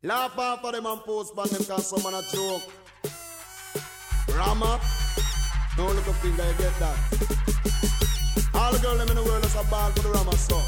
Laugh off of them and post ban them cause some man a joke. Rama, don't look up finger, you get that. All the girls them in the world is a ball for the Rama song.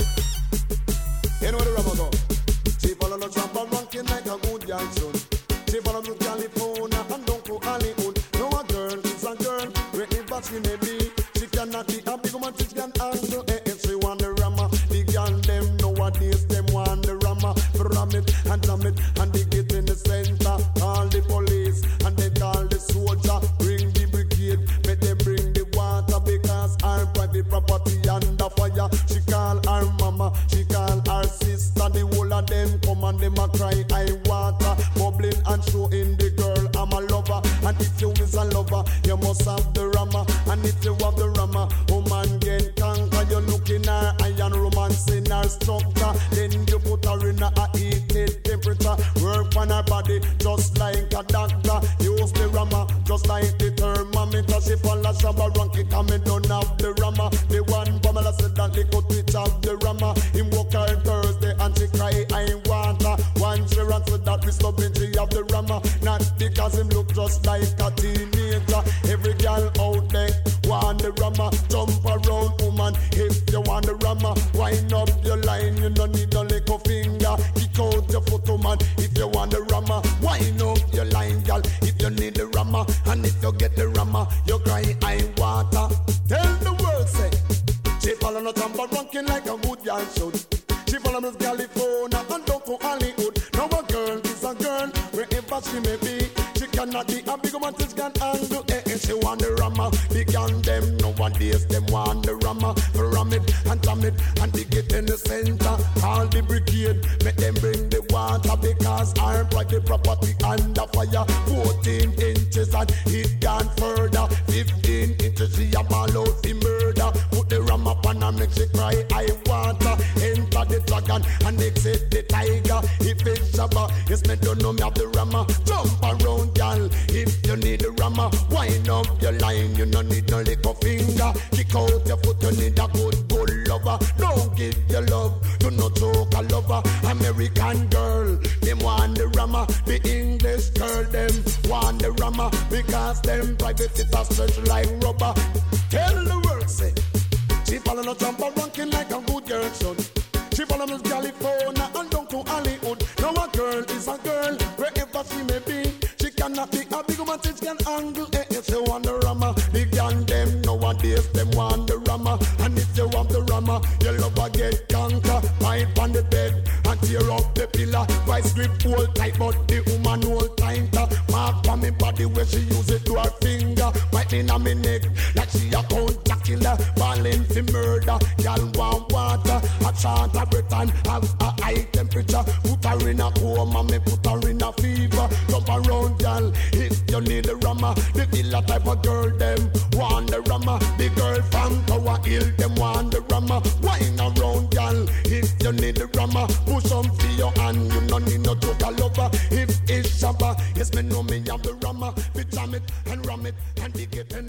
You know where the Rama go? She follow the trap and ranking like a good young son. She follow to California and don't go Hollywood. No a girl is a girl, wherever she may be. She cannot be a big woman, she can handle it. If she want the Rama, the girl them nowadays them want the Rama. Ram it and jam it and dig it in the center. Call the police and they call the soldier. Bring the brigade, make them bring the water because our private property under fire. She call her mama, she call her sister. The whole of them come and them a cry I water. Bubbling and showing the girl I'm a lover. And if you is a lover, you must have the Rama. And if you have the Rama, woman get conquer. You look in her eye and romance in her structure. Then you put her in a heated temperature. Work on her body just like a doctor. Use the Rama just like the thermometer. She fall a shabba ranky coming down of the Rama. The one Pamela said that they could twitch of the Rama. Him walk her Thursday and she cry I want her. One she ran said that we stubborn she have the Rama. Not because him look just like a teenager. Every girl out there want the Rama. Jump around woman if you want the Rama. Wind up your line, you don't need a little finger. Kick out your foot woman if you want the Rama. Wind up your line girl if you need the Rama. And if you get the Rama, you cry I water. Tell the world say she follow no tamper ranking like a good girl should. She follow Miss California and don't go Hollywood. Now a girl is a girl wherever she may be. She cannot be a big woman, she can handle it. If she want the Rama, the gang them nowadays them want the Rama. Ram it and jam it and dig it in the center. Call the brigade, make them bring the water because our private property under fire. 14 inches and it gone further. 15 inches she a ball out the murder. Put the Rama on and make she cry I water. Enter the dragon and exit the tiger. If it's Shabba, it's me don't know me have the Rama. Jump around, girl, if you need the Rama. Wind up your line, you don't need no little finger. Kick out your foot, you need a good lover. Don't give your love to no joke a lover. American girl, them want the Rama. The English girl, them want the Rama because them private is a stretch like rubber. Tell the world, say she follow no jumper ranking like a good girl should. She follow Miss California and don't to Hollywood. Now a girl is a girl wherever she may be. She cannot be a big woman, she can handle it. If you want the Rama, the gang them nowadays them want the Rama. And if you want the Rama, your lover get conquer. Pipe on the bed and tear up the pillar. Vice grip hold tight, but the woman hold tighter. Mark on me body where she use it to her finger. Right in on me neck like she a counter killer. Balling for murder, y'all want water. A chant a breath and have a high temperature. Put her in a coma, me put her in a fever. Jump around, y'all, if you need the Rama. The villa type of girl, them want the Rama. The girl from Tower Hill, them want the Rama. Wine around, y'all, if you need the Rama. Push on for your hand, you don't need no joke a lover. If it's Shabba, yes, me know me have the Rama. We jam it and ram it and dig it and